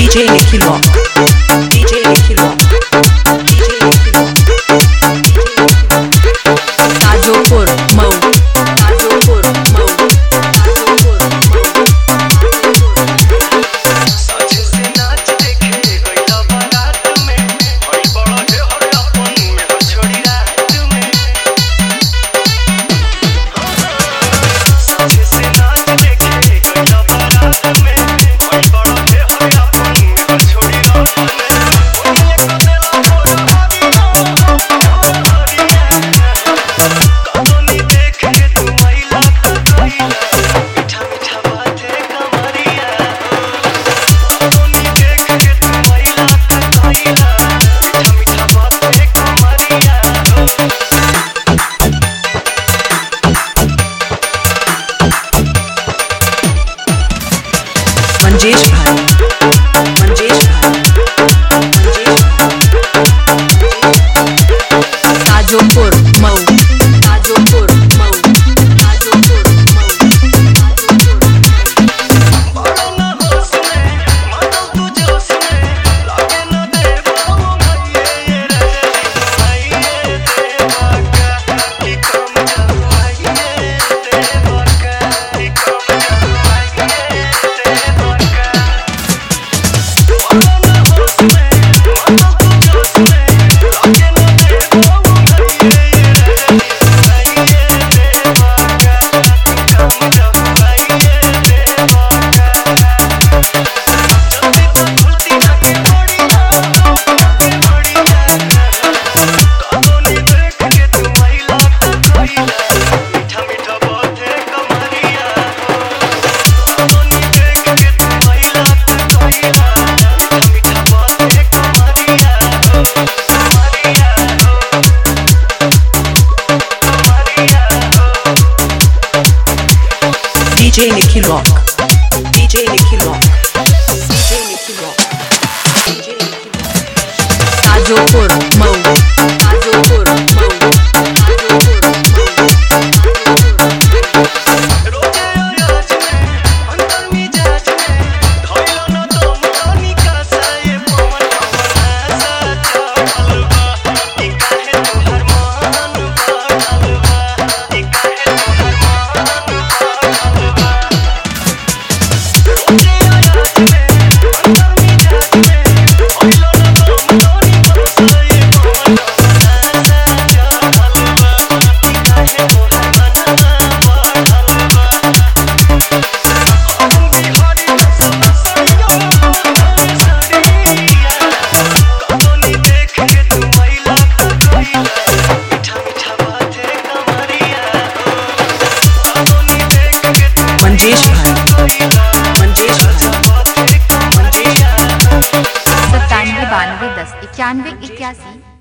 DJ Nikhil Rock, DJ Nikhil Rock, DJ Nikhil Rock, Tajopur Mau, Tajopur Mau, Tajopur Mau। साझे से नाच देखे गइला बारात में, हई बड़ा है हर अपन में हो छोड़ी रात में। साझे से नाच देखे गइला बारात में, हई बड़ा है हर अपन में हो छोड़ी रात में। ओनिए को देला मोर हरिया, कतोनी देख के तू मैला का गइला, मीठा मीठा बातें कमरिया। कतोनी देख के तू मैला का गइला, मीठा मीठा बातें कमरिया। मंजेश भाई, मंजेश भाई, मंजेश भाई। ताजोपुर मऊ, ताजोपुर मऊ, ताजोपुर मऊ, ताजोपुर मऊ। बड़ा ना होश में, मानो तू जोश में, लागे ना दे बाबू भैये ये रजनी भैये देवा का, कि कम जवाइये देवा का, कि कम जवाइये देवा का। बड़ा ना होश में, मानो तू जोश में, लागे ना दे बाबू भैये ये रजनी भैये देवा का, कि कम जवाइये देवा का। जल्दी तो खुलती ना के बढ़िया, कतोनी देख के तू मैला का गइला, मीठा मीठा बातें कमरिया। कतोनी देख के तू मैला का गइला, मीठा मीठा बातें कमरिया। कमरिया DJ Nikhil Rock, DJ Nikhil Rock, DJ Nikhil Rock, DJ Nikhil Rock। Tajopur Mau, Tajopur Mau, Tajopur Mau, रोजे अयाज में, अंतर मिजाज में, धइला न दम तनी का साये पवन अपना सा चढ़ल बा। ई काहे तोहर मन बढ़ल बा, ई काहे तोहर मन बढ़ल बा। रोजे अयाज में, अंतर मिजाज में, धइला न दम तनी का साये पवन अपना सा चढ़ल बा। ई काहे तोहर मन बढ़ल बा। हम बिहारी नसल सड़िया सड़िया, कतोनी देख के तू मैला का गइला, मीठा मीठा बातें कमरिया। कतोनी देख के तू मंजेश भाई, गइला, मंजेश भाई, बातें कमरिया। 97 92 10 91 81।